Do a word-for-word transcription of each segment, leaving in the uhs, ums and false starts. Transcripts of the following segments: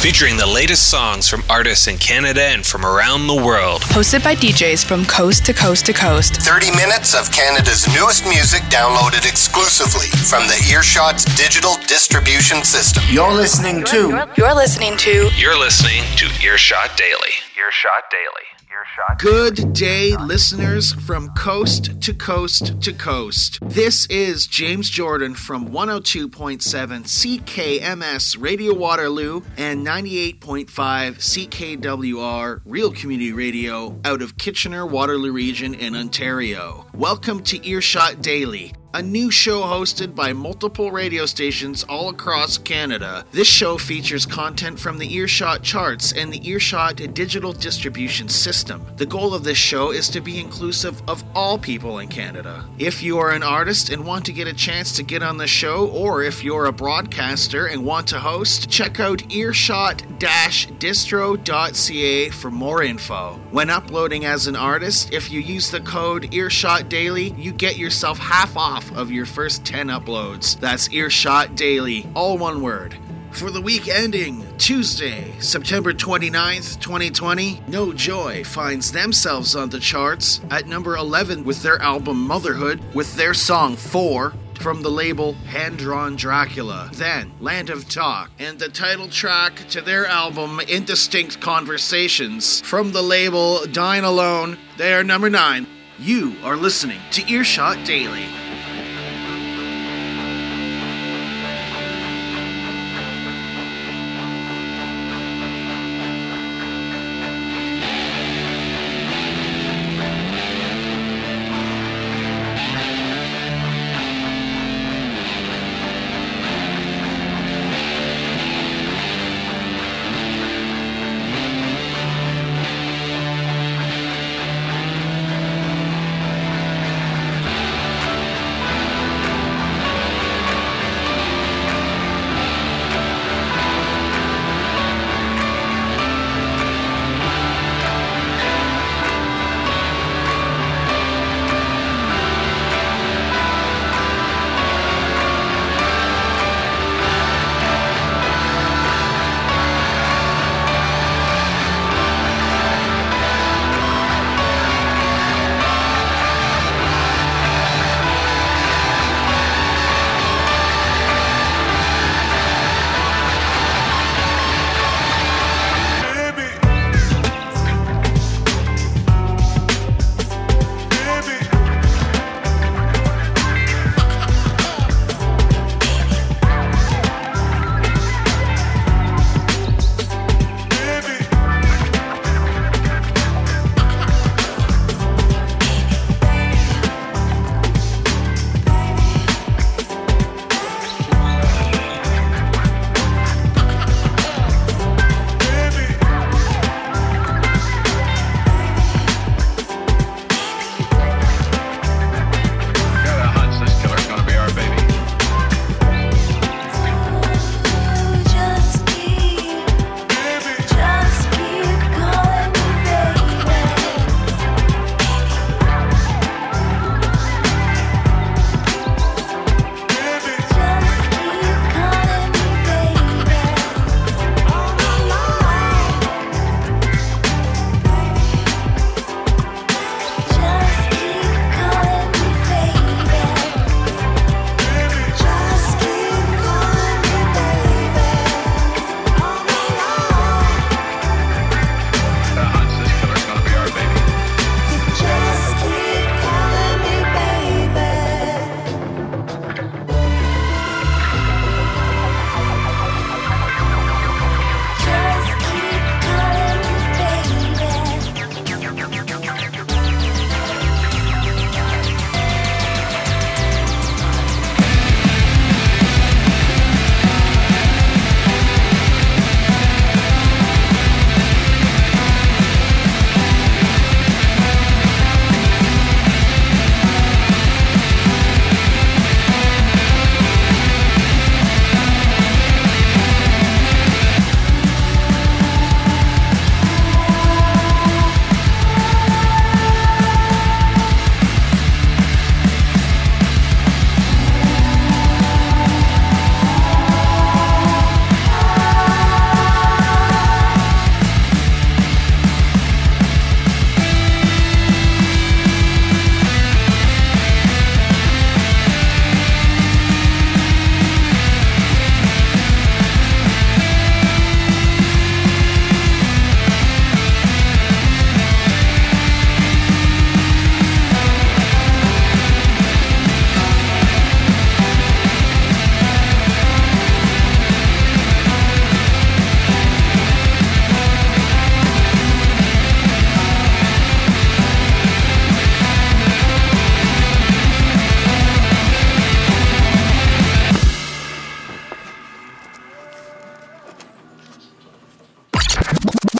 featuring the latest songs from artists in Canada and from around the world. Hosted by D Js from coast to coast to coast. thirty minutes of Canada's newest music downloaded exclusively from the Earshot's digital distribution system. You're listening to... You're listening to... You're listening to Earshot Daily. Earshot Daily. Earshot Daily. Good day, listeners from coast to coast to coast. This is James Jordan from one oh two point seven C K M S Radio Waterloo and ninety-eight point five C K W R Real Community Radio out of Kitchener-Waterloo Region in Ontario. Welcome to Earshot Daily, a new show hosted by multiple radio stations all across Canada. This show features content from the Earshot charts and the Earshot digital distribution system. The goal of this show is to be inclusive of all people in Canada. If you are an artist and want to get a chance to get on the show, or if you're a broadcaster and want to host, check out earshot dash distro dot c a for more info. When uploading as an artist, if you use the code Earshot Daily, you get yourself half off of your first ten uploads. That's Earshot Daily, all one word. For the week ending Tuesday, September twenty-ninth, twenty twenty, No Joy finds themselves on the charts at number eleven with their album Motherhood with their song four from the label Hand Drawn Dracula. Then Land of Talk and the title track to their album Indistinct Conversations from the label Dine Alone. They are number nine. You are listening to Earshot Daily.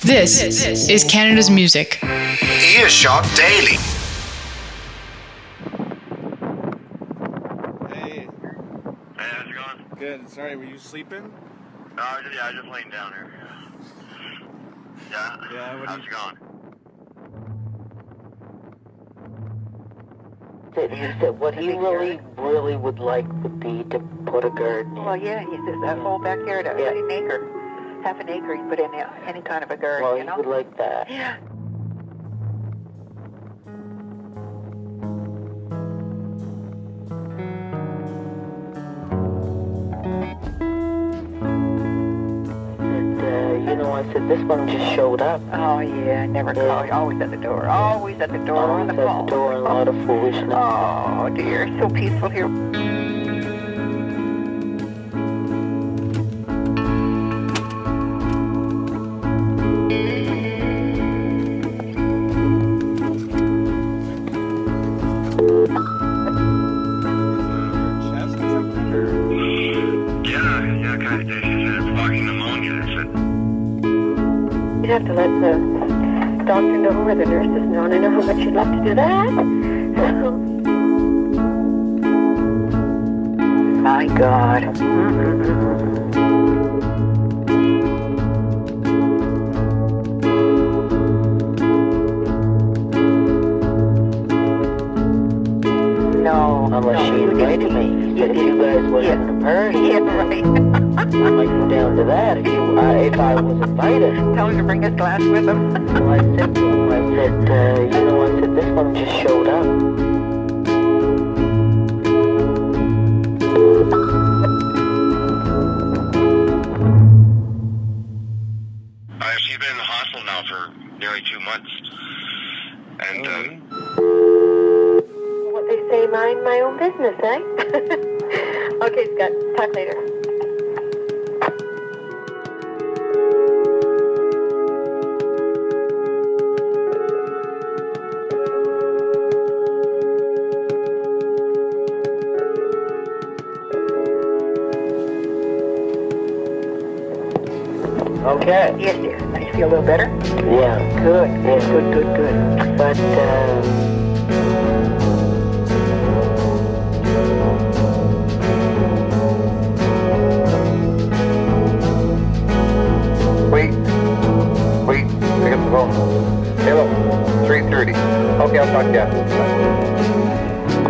This is Canada's music. Earshot Daily. Hey. Hey, how's it going? Good. Sorry, were you sleeping? No, I was just, yeah, I was just laying down here. Yeah? Yeah, what how's do you... it going? He said what he really, really would like would be to put a garden in. Well, yeah, he says that whole backyard, Yeah. an acre, half an acre, you put in any kind of a garden, Well, you he know? would like that. Yeah. And, uh, you know, I said, this one just showed up. Oh, yeah, I never Yeah. call you. Always at the door. Always at the door or on Always the at phone. the door and a lot of foolishness. Oh, dear. So peaceful here. Chest or something? Or... Yeah, yeah, kind of. She said it's walking pneumonia. I said, You'd have to let the doctor know or the nurses know, and I know how much you'd love to do that. My God. Mm-mm-mm. No. Unless she invited me. He said, if you guys were having a party, Yeah, right. I might go down to that if, you, uh, if I was invited. Tell him to bring his glass with him. So I said to him, I said, uh, you know, I said, this one just showed up. uh, she's been in the hospital now for nearly two months. And, um, What they say, mind my own business, eh? Okay, Scott, talk later. Okay. Yes, dear. Now you feel a little better? Yeah. Good. Yes, good, good, good. But, uh... Wait, wait, pick up the phone. Hello, three thirty. Okay, I'll talk to you after. Bye.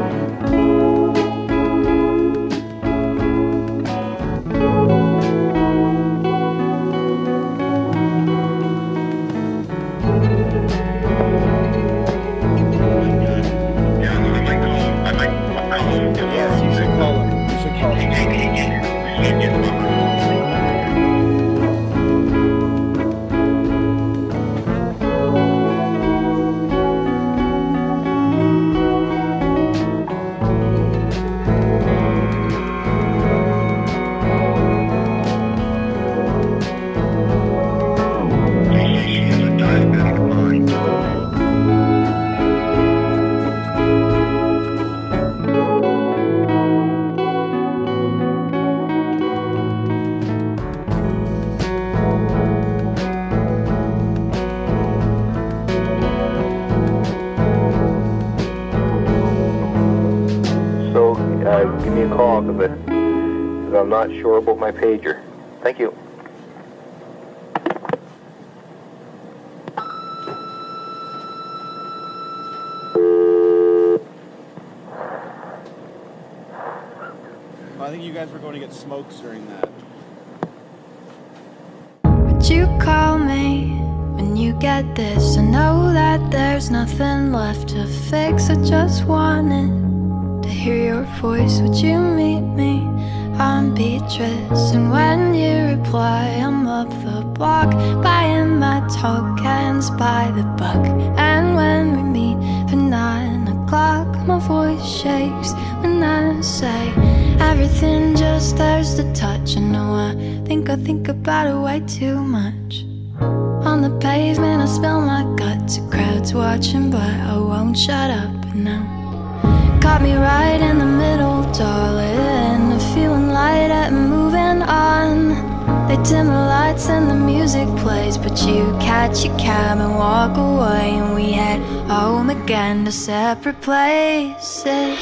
yeah, I might call him. I might call him. Yes, you should call him. You should call him. They say she has a diabetic mind. So, uh, give me a call because I'm not sure about my pager. Thank you. Well, I think you guys were going to get smokes during that. Would you call me when you get this? I know that there's nothing left to fix. I just wanted to hear your voice. Would you meet me on Beatrice? And when you reply, I'm up the block, buying my tokens by the buck. And when we meet for nine o'clock, my voice shakes when I say everything just there's the touch. I know I think I think about it way too much. On the pavement I spill my guts, a crowd's watching but I won't shut up now. Caught me right in the middle, darling, feeling light and moving on. They dim the lights and the music plays, but you catch your cab and walk away, and we head home again to separate places.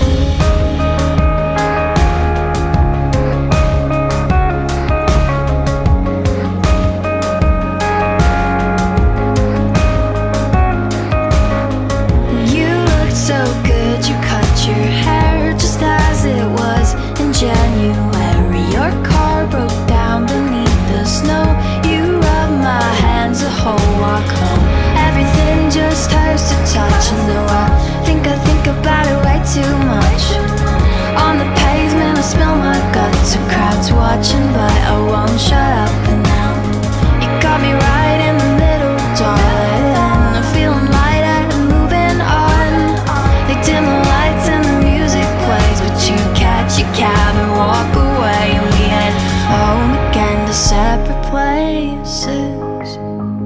So good, you cut your hair just as it was in January. Your car broke down beneath the snow. You rubbed my hands the whole walk home. Everything just hurts to touch, and though I think I think about it way too much. On the pavement I spill my guts, a crowd's watching, but I won't shut up. And now you got me right in the middle, darling. I'm feeling lighter and moving on. They dim the lights and the music plays, but you catch your cab and walk away, and we head home again to separate places.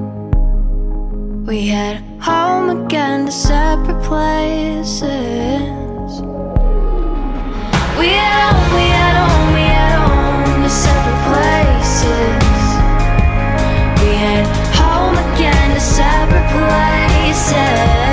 We head home again to separate places. We head home, we head home, we head home to separate places. We head home again to separate places.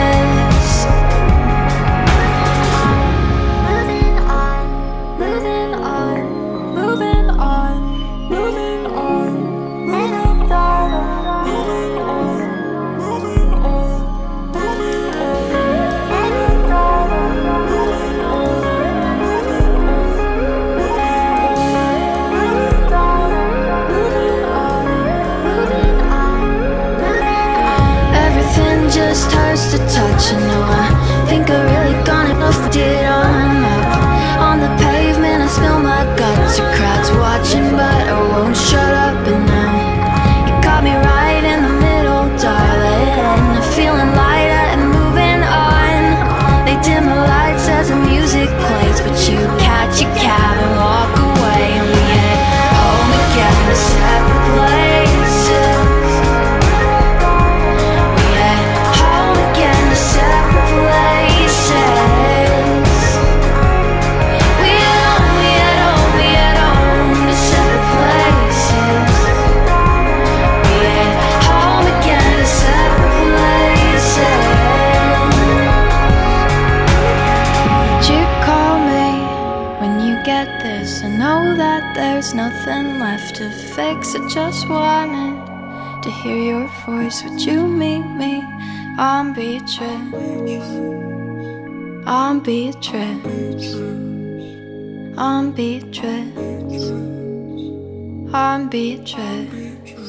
Just hurts to touch, and know I think I really gone enough did on up. On the pavement I spill my guts, a crowd's watching, but I won't shut up. And now you caught me right in the middle, darling. I'm feeling lighter and moving on. They dim the lights as the music plays, but you catch your cab and walk away, and we head home again to separate places. There's nothing left to fix. I just wanted to hear your voice. Would you meet me on Beatrice? On Beatrice. On Beatrice. On Beatrice.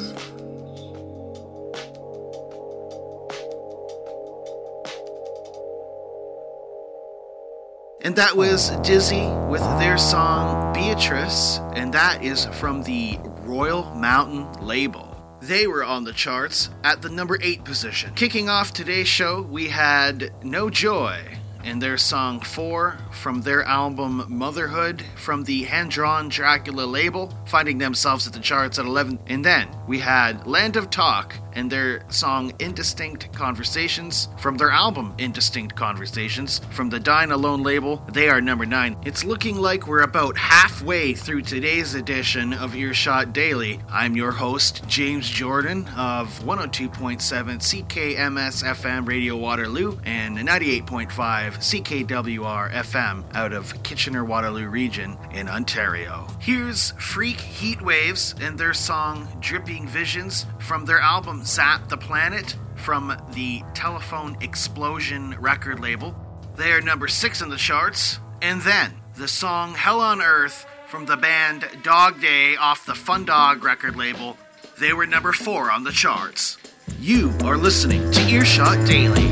And that was Dizzy with their song Beatrice, and that is from the Royal Mountain label. They were on the charts at the number eight position. Kicking off today's show, we had No Joy and their song Four from their album Motherhood from the Hand-Drawn Dracula label, finding themselves at the charts at eleven. And then we had Land of Talk and their song Indistinct Conversations from their album Indistinct Conversations from the Dine Alone label. They are number nine. It's looking like we're about halfway through today's edition of Earshot Daily. I'm your host, James Jordan of one oh two point seven C K M S F M Radio Waterloo and ninety-eight point five C K W R F M out of Kitchener-Waterloo region in Ontario. Here's Freak Heatwaves and their song Dripping Visions from their album Zap the Planet from the Telephone Explosion record label. They are number six in the charts. And then the song Hell on Earth from the band Dog Day off the Fun Dog record label. They were number four on the charts. You are listening to Earshot Daily.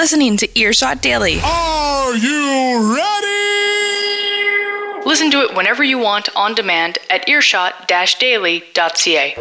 listening to Earshot Daily. Are you ready? Listen to it whenever you want on demand at earshot dash daily dot c a.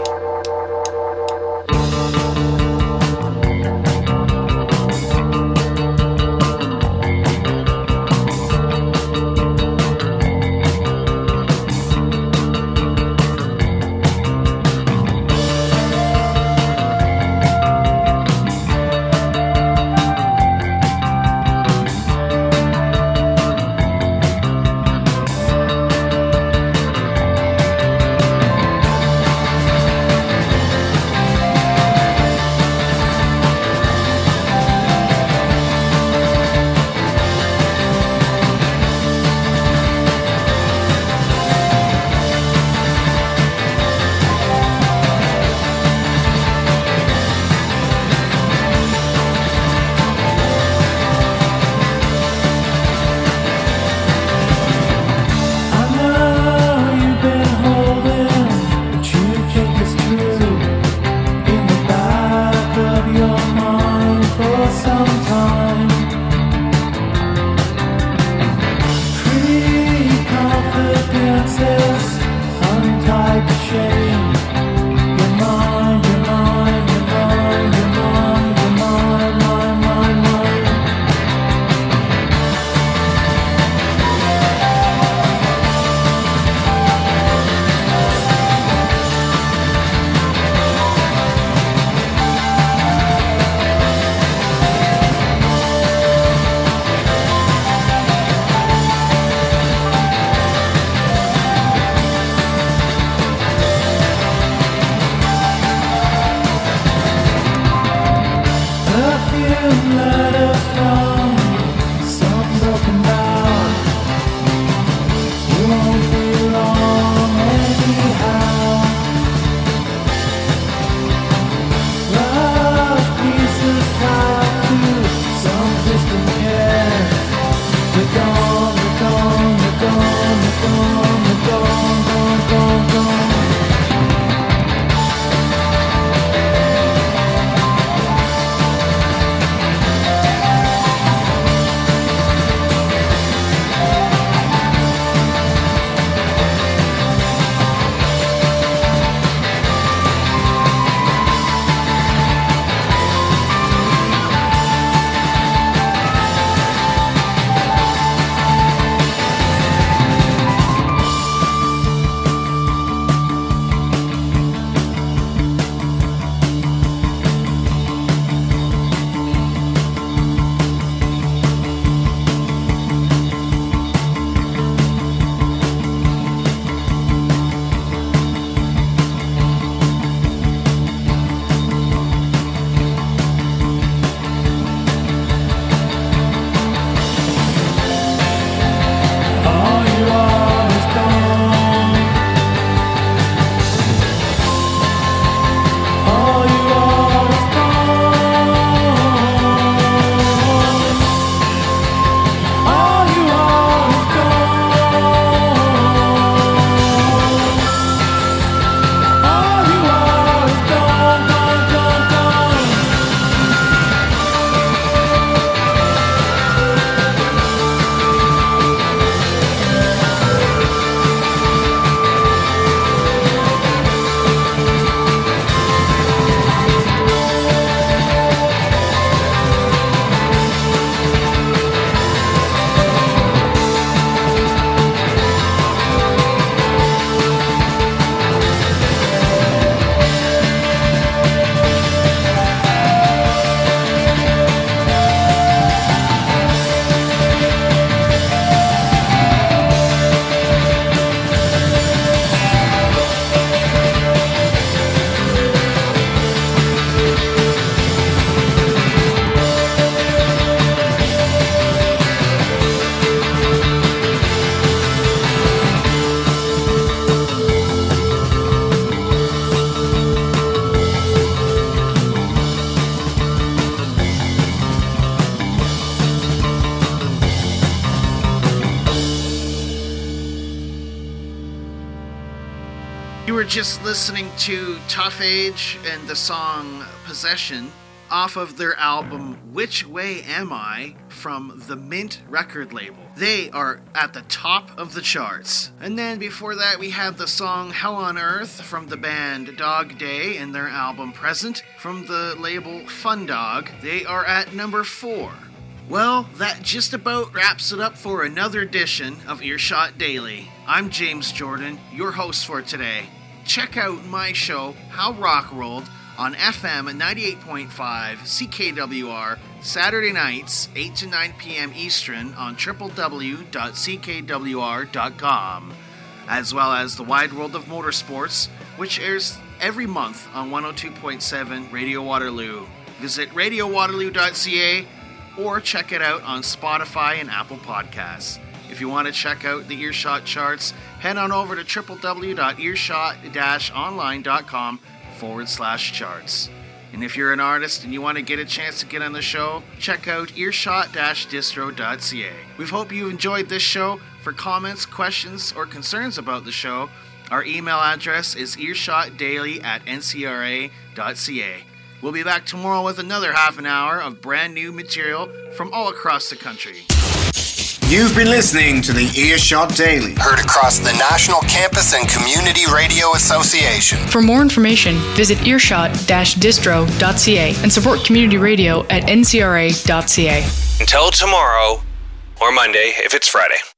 You were just listening to Tough Age and the song Possession. off of their album Which Way Am I from the Mint record label. They are at the top of the charts. And then before that we have the song Hell on Earth from the band Dog Day and their album Present from the label Fun Dog. They are at number four. Well, that just about wraps it up for another edition of Earshot Daily. I'm James Jordan, your host for today. Check out my show, How Rock Rolled, on F M at ninety-eight point five C K W R, Saturday nights, eight to nine p.m. Eastern on w w w dot c k w r dot com, as well as The Wide World of Motorsports, which airs every month on one oh two point seven Radio Waterloo. Visit radio waterloo dot c a or check it out on Spotify and Apple Podcasts. If you want to check out the Earshot charts, head on over to w w w dot earshot dash online dot com forward slash charts. And if you're an artist and you want to get a chance to get on the show, check out earshot dash distro dot c a. We hope you enjoyed this show. For comments, questions, or concerns about the show, our email address is earshotdaily at n c r a dot c a. We'll be back tomorrow with another half an hour of brand new material from all across the country. You've been listening to the Earshot Daily. Heard across the National Campus and Community Radio Association. For more information, visit earshot dash distro dot c a and support community radio at n c r a dot c a. Until tomorrow, or Monday if it's Friday.